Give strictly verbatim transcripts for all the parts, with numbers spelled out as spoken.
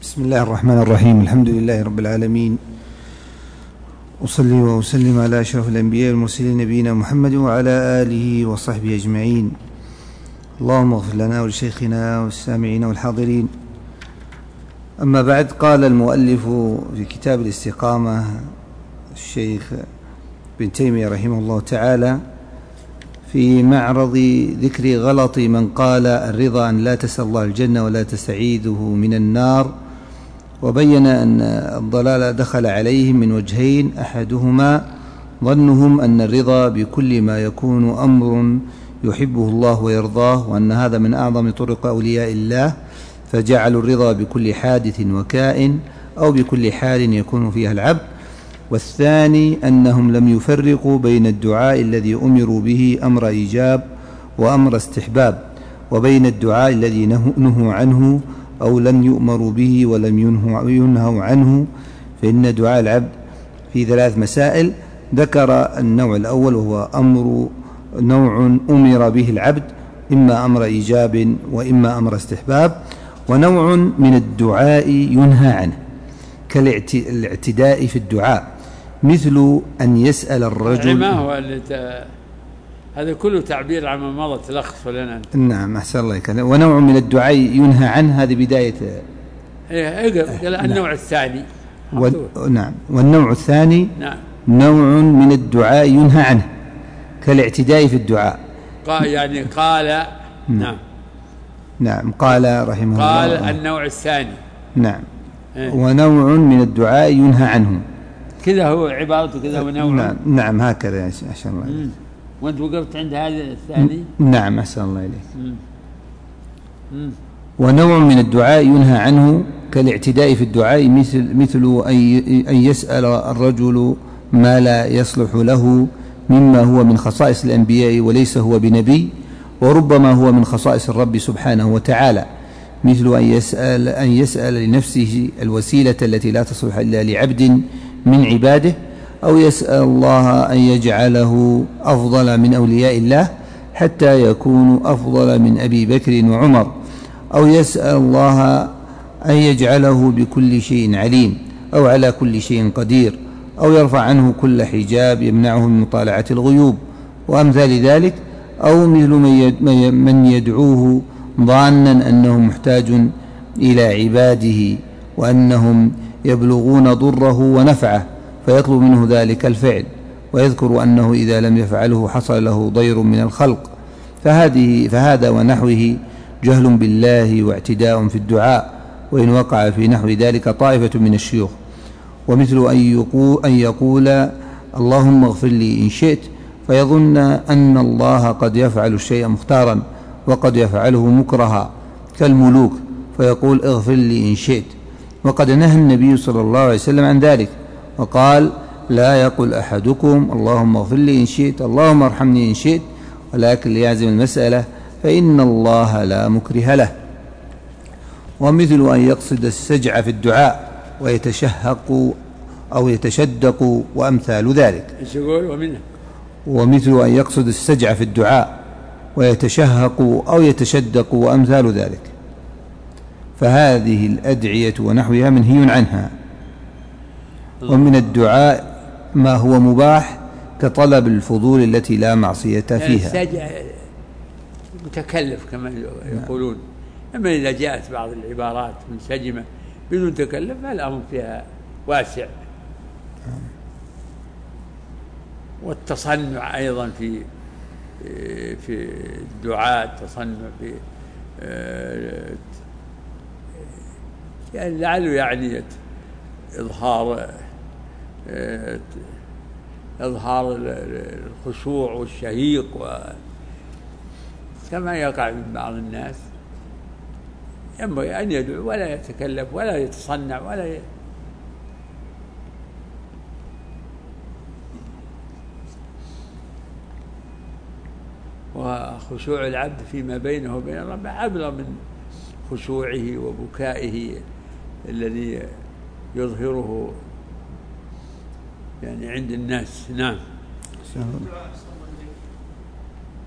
بسم الله الرحمن الرحيم. الحمد لله رب العالمين، أصلي وأسلم على أشرف الأنبياء والمرسلين نبينا محمد وعلى آله وصحبه أجمعين. اللهم اغفر لنا ولشيخنا والسامعين والحاضرين. أما بعد، قال المؤلف في كتاب الاستقامة الشيخ ابن تيمية رحمه الله تعالى في معرض ذكر غلط من قال الرضا أن لا تسأل الله الجنة ولا تستعيذه من النار، وبين أن الضلال دخل عليهم من وجهين: أحدهما ظنهم أن الرضا بكل ما يكون أمر يحبه الله ويرضاه، وأن هذا من أعظم طرق أولياء الله، فجعلوا الرضا بكل حادث وكائن أو بكل حال يكون فيها العبد. والثاني أنهم لم يفرقوا بين الدعاء الذي أمروا به أمر إيجاب وأمر استحباب، وبين الدعاء الذي نهوا عنه أو لم يؤمروا به ولم ينهوا عنه، فإن دعاء العبد في ثلاث مسائل. ذكر النوع الأول وهو أمر نوع أمر به العبد، إما أمر إيجاب وإما أمر استحباب، ونوع من الدعاء ينهى عنه كالاعتداء في الدعاء، مثل أن يسأل الرجل. ما هو اللي هذا كله تعبير عن ما مضى، تلخص لنا. نعم، أحسن الله عليك. ونوع من الدعاء ينهى عنه، هذه بداية. إيه، النوع الثاني. و... نعم. والنوع الثاني نعم. نوع من الدعاء ينهى عنه كالاعتداء في الدعاء. قال يعني قال نعم نعم قال رحمه قال الله. قال النوع الثاني. نعم. إيه؟ ونوع من الدعاء ينهى عنه، كذا هو عبارته كذا. ونوع. نعم نعم هكذا يا أحسن الله إليك. وأنت وقفت عند هذا الثاني. نعم أحسن الله إليك. ونوع من الدعاء ينهى عنه كالاعتداء في الدعاء، مثل مثل أن يسأل الرجل ما لا يصلح له مما هو من خصائص الأنبياء وليس هو بنبي، وربما هو من خصائص الرب سبحانه وتعالى، مثل أن يسأل, أن يسأل لنفسه الوسيلة التي لا تصلح إلا لعبد من عباده، أو يسأل الله أن يجعله أفضل من أولياء الله حتى يكون أفضل من أبي بكر وعمر، أو يسأل الله أن يجعله بكل شيء عليم أو على كل شيء قدير، أو يرفع عنه كل حجاب يمنعه من مطالعة الغيوب وأمثال ذلك، أو مثل من يدعوه ظانا أنه محتاج إلى عباده وأنهم يبلغون ضره ونفعه، فيطلب منه ذلك الفعل، ويذكر أنه إذا لم يفعله حصل له ضير من الخلق. فهذه فهذا ونحوه جهل بالله واعتداء في الدعاء، وإن وقع في نحو ذلك طائفة من الشيوخ. ومثل أن يقول, أن يقول اللهم اغفر لي إن شئت، فيظن أن الله قد يفعل الشيء مختارا وقد يفعله مكرها كالملوك، فيقول اغفر لي إن شئت. وقد نهى النبي صلى الله عليه وسلم عن ذلك، وقال لا يقل أحدكم اللهم اغفر لي إن شئت اللهم ارحمني إن شئت، ولكن ليعزم المسألة فإن الله لا مكره له. ومثل أن يقصد السجع في الدعاء ويتشهق أو يتشدق وأمثال ذلك. ومثل أن يقصد السجع في الدعاء ويتشهق أو يتشدق وأمثال ذلك، فهذه الأدعية ونحوها منهي عنها. ومن الدعاء ما هو مباح كطلب الفضول التي لا معصية فيها. السجع متكلف كما يقولون، أما إذا جاءت بعض العبارات منسجمة بدون تكلف فالأمر فيها واسع. والتصنع أيضا في في الدعاء، التصنع في يعني لعله يعني إظهار إظهار الخشوع والشهيق كما يقع من بعض الناس. ينبغي أن يدعو ولا يتكلف ولا يتصنع ولا ي... وخشوع العبد فيما بينه وبين ربه أبلغ من خشوعه وبكائه الذي يظهره يعني عند الناس. نعم.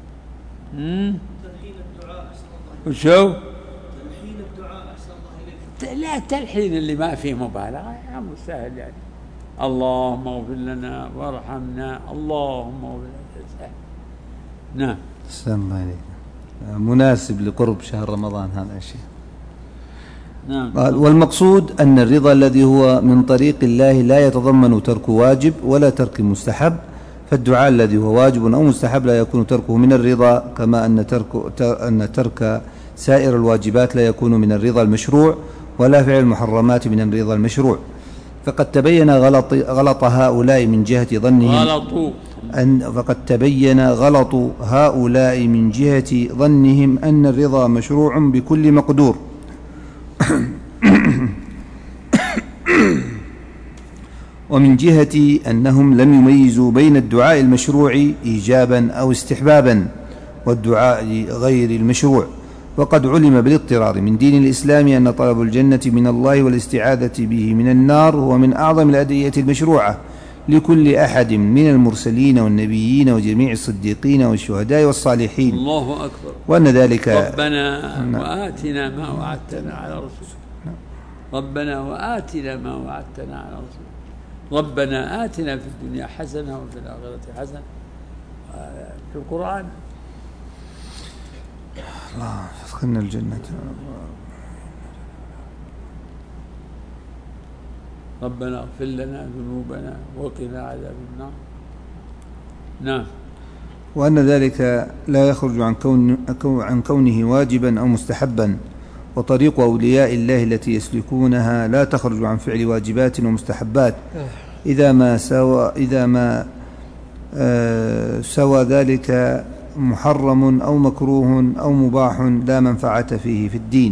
تلحين الدعاء أحسن الله إليك. وشو؟ تلحين الدعاء أحسن الله إليك. لا التلحين اللي ما فيه مبالغة أمر سهل يعني. اللهم اغفر لنا وارحمنا، اللهم اغفر لنا، سهل. نعم. أحسن الله عليك. مناسب لقرب شهر رمضان هذا الشيء. نعم. قال: والمقصود أن الرضا الذي هو من طريق الله لا يتضمن ترك واجب ولا ترك مستحب، فالدعاء الذي هو واجب أو مستحب لا يكون تركه من الرضا، كما أن ترك, أن ترك سائر الواجبات لا يكون من الرضا المشروع، ولا فعل المحرمات من الرضا المشروع. فقد تبين غلط, غلط هؤلاء من جهة ظنهم غلطوا أن فقد تبين غلط هؤلاء من جهة ظنهم أن الرضا مشروع بكل مقدور ومن جهة أنهم لم يميزوا بين الدعاء المشروع إيجابا أو استحبابا والدعاء غير المشروع. وقد علم بالاضطرار من دين الإسلام أن طلب الجنة من الله والاستعاذة به من النار هو من أعظم الأدعية المشروعة لكل أحد من المرسلين والنبيين وجميع الصديقين والشهداء والصالحين. الله أكبر. وأن ذلك ربنا وآتنا ما وعدتنا على رسولك، ربنا وآتنا ما وعدتنا على رسولك، ربنا آتنا في الدنيا حسنة وفي الآخرة حسنة. في القرآن الله يدخلنا الجنة. ربنا اغفر لنا ذنوبنا وقنا عذاب النار. نعم. وأن ذلك لا يخرج عن, كون عن كونه واجبا أو مستحبا، وطريق أولياء الله التي يسلكونها لا تخرج عن فعل واجبات ومستحبات إذا ما سوى, إذا ما آه سوى ذلك محرم أو مكروه أو مباح لا منفعة فيه في الدين.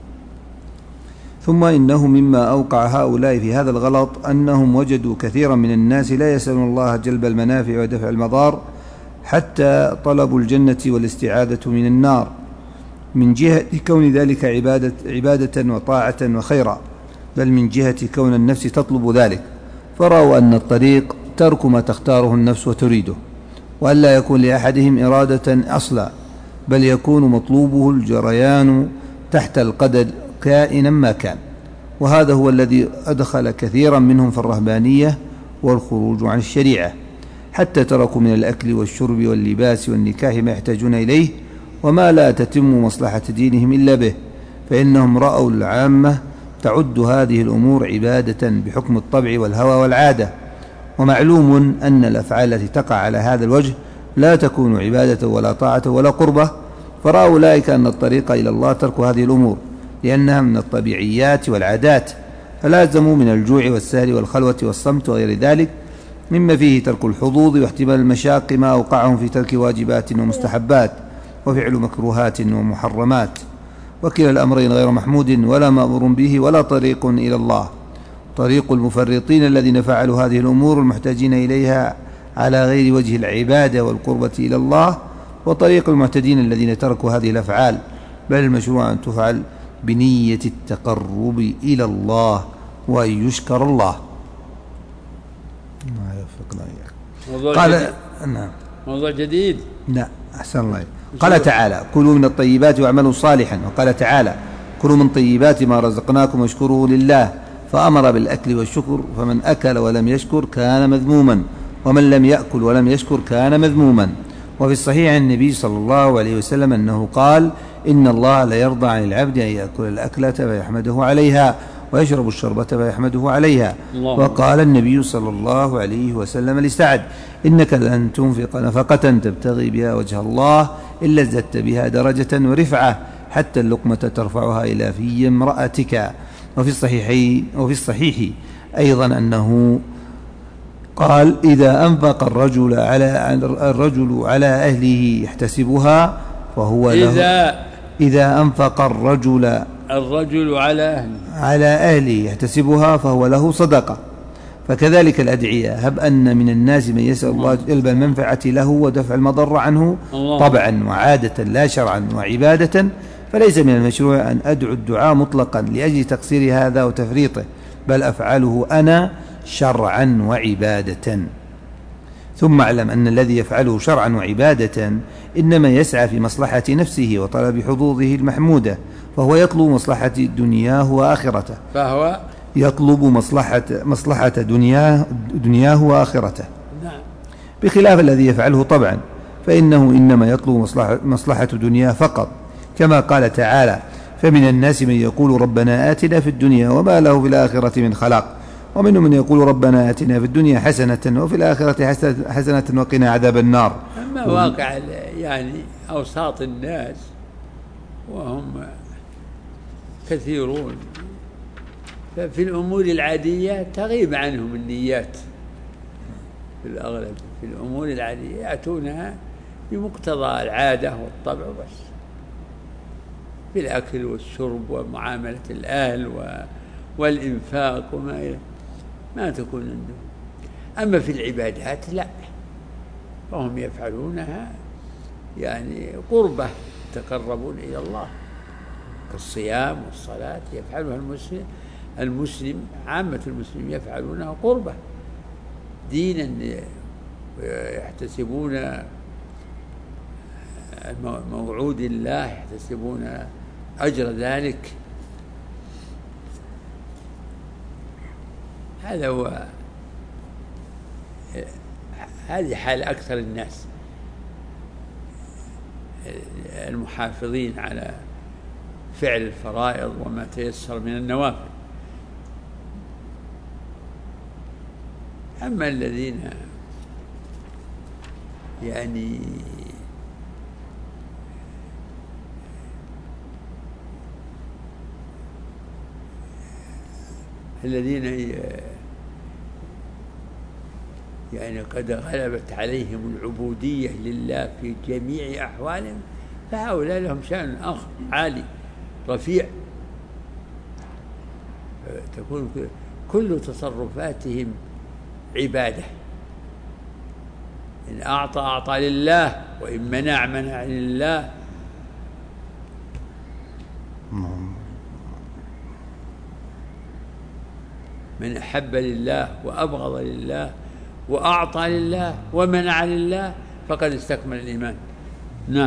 ثم إنه مما أوقع هؤلاء في هذا الغلط أنهم وجدوا كثيرا من الناس لا يسألون الله جلب المنافع ودفع المضار حتى طلبوا الجنة والاستعاذة من النار، من جهة كون ذلك عبادة, عبادة وطاعة وخيرا، بل من جهة كون النفس تطلب ذلك، فرأوا أن الطريق ترك ما تختاره النفس وتريده، وألا يكون لأحدهم إرادة أصلا، بل يكون مطلوبه الجريان تحت القدر كائنا ما كان. وهذا هو الذي أدخل كثيرا منهم في الرهبانية والخروج عن الشريعة، حتى تركوا من الأكل والشرب واللباس والنكاح ما يحتاجون إليه وما لا تتم مصلحة دينهم إلا به، فإنهم رأوا العامة تعد هذه الأمور عبادة بحكم الطبع والهوى والعادة. ومعلوم أن الأفعال التي تقع على هذا الوجه لا تكون عبادة ولا طاعة ولا قربة، فرأوا أولئك أن الطريق إلى الله ترك هذه الأمور لأنها من الطبيعيات والعادات، فلازموا من الجوع والسهر والخلوة والصمت وغير ذلك مما فيه ترك الحظوظ واحتمال المشاق ما أوقعهم في ترك واجبات ومستحبات وفعل مكروهات ومحرمات، وكلا الأمرين غير محمود ولا مأمور به ولا طريق إلى الله. طريق المفرطين الذين فعلوا هذه الأمور المحتاجين إليها على غير وجه العبادة والقربة إلى الله، وطريق المعتدين الذين تركوا هذه الأفعال، بل المشروع أن تفعل بنية التقرب إلى الله وأن يشكر الله. ما يوفقنا إياك. قال نعم. موضوع جديد. لا أحسن الله. قال تعالى: كلوا من الطيبات واعملوا صالحا. وقال تعالى: كلوا من طيبات ما رزقناكم واشكروا لله، فأمر بالأكل والشكر، فمن أكل ولم يشكر كان مذموما، ومن لم يأكل ولم يشكر كان مذموما. وفي الصحيح عن النبي صلى الله عليه وسلم أنه قال: إن الله لا يرضى عن العبد أن يأكل الأكلة فيحمده عليها ويشرب الشربة فيحمده عليها. وقال النبي صلى الله عليه وسلم لسعد: إنك لن تنفق نفقة تبتغي بها وجه الله إلا ازددت بها درجة ورفعة حتى اللقمة ترفعها إلى في امرأتك. وفي الصحيح, وفي الصحيح أيضا أنه قال: إذا أنفق الرجل على الرجل على أهله يحتسبها فهو له. إذا, إذا أنفق الرجل الرجل على أهله على أهله يحتسبها فهو له صدقة. فكذلك الأدعية، هب أن من الناس من يسأل الله جلب المنفعة له ودفع المضر عنه طبعا وعادة لا شرعا وعبادة، فليس من المشروع أن أدعو الدعاء مطلقا لأجل تقصير هذا وتفريطه، بل أفعله أنا شرعا وعبادة. ثم اعلم أن الذي يفعله شرعا وعبادة إنما يسعى في مصلحة نفسه وطلب حظوظه المحمودة، فهو يطلب مصلحة دنياه وآخرته فهو يطلب مصلحة مصلحة دنياه دنياه وآخرته نعم. بخلاف الذي يفعله طبعا، فإنه إنما يطلب مصلحة, مصلحة دنياه فقط، كما قال تعالى: فمن الناس من يقول ربنا آتنا في الدنيا وما له في الآخرة من خلاق، ومنهم من يقول ربنا آتنا في الدنيا حسنة وفي الآخرة حسنة وقنا عذاب النار. أما واقع يعني أوساط الناس وهم كثيرون، ففي الأمور العادية تغيب عنهم النيات في الأغلب. في الأمور العادية يأتونها بمقتضى العادة والطبع بس، في الأكل والشرب ومعاملة الأهل والإنفاق وما إلى ما تكون عندهم. أما في العبادات لا، فهم يفعلونها يعني قربة يتقربون إلى الله، كالصيام والصلاة يفعلها المسلم المسلم عامة المسلمين يفعلونها قربة دينا، يحتسبون موعود الله، يحتسبون أجر ذلك. هذا هو هذه حال أكثر الناس المحافظين على فعل الفرائض وما تيسر من النوافل. أما الذين يعني الذين يعني قد غلبت عليهم العبودية لله في جميع أحوالهم، فهؤلاء لهم شأن آخر عالي رفيع، تكون كل تصرفاتهم عبادة. إن أعطى أعطى لله، وإن منع منع لله. من أحب لله وأبغض لله وأعطى لله ومنع لله فقد استكمل الإيمان. نعم.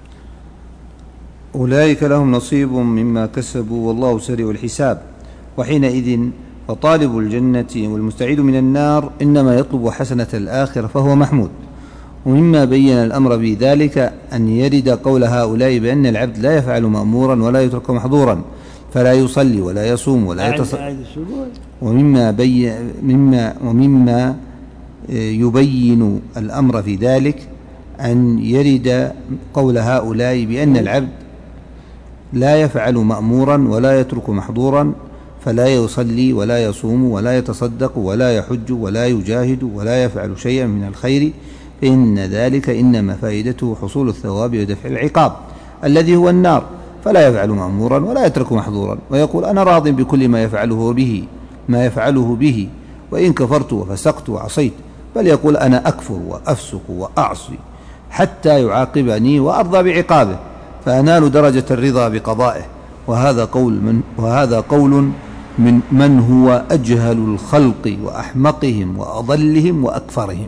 أولئك لهم نصيب مما كسبوا والله سريع الحساب. وحينئذ فطالب الجنة والمستعيد من النار إنما يطلب حسنة الآخرة فهو محمود. ومما بين الأمر بذلك أن يرد قول هؤلاء بأن العبد لا يفعل مأمورا ولا يترك محظورا، فلا يصلي ولا يصوم ولا يتصدق. ومما, بي مما ومما يبين الأمر في ذلك أن يرد قول هؤلاء بأن العبد لا يفعل مأمورا ولا يترك محظورا، فلا يصلي ولا يصوم ولا يتصدق ولا يحج ولا يجاهد ولا يفعل شيئا من الخير، فإن ذلك إنما فائدته حصول الثواب ودفع العقاب الذي هو النار، فلا يفعل مأمورا ولا يترك محظورا، ويقول أنا راض بكل ما يفعله به ما يفعله به وإن كفرت وفسقت وعصيت، بل يقول أنا أكفر وأفسق وأعصي حتى يعاقبني وأرضى بعقابه فأنال درجة الرضا بقضائه. وهذا قول من, وهذا قول من من هو أجهل الخلق وأحمقهم وأضلهم وأكفرهم.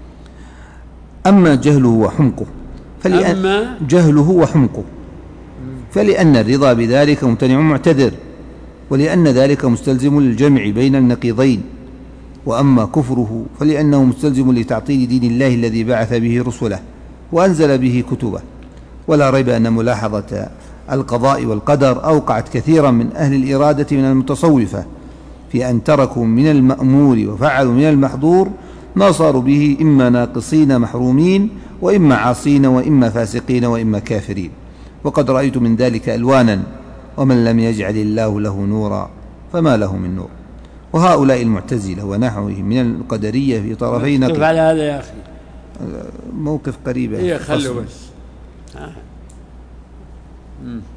أما جهله وحمقه فلأن جهله وحمقه فلأن الرضا بذلك ممتنع معتذر، ولأن ذلك مستلزم للجمع بين النقيضين. وأما كفره فلأنه مستلزم لتعطيل دين الله الذي بعث به رسله وأنزل به كتبه. ولا ريب أن ملاحظة القضاء والقدر أوقعت كثيرا من أهل الإرادة من المتصوفة في أن تركوا من المأمور وفعلوا من المحظور ما صاروا به إما ناقصين محرومين وإما عاصين وإما فاسقين وإما كافرين. وقد رأيت من ذلك ألوانا، ومن لم يجعل الله له نورا فما له من نور. وهؤلاء المعتزلة ونحوهم من القدرية في طرفي نقيض. كيف على هذا يا أخي؟ موقف قريب. إيه خلوا بس. آه.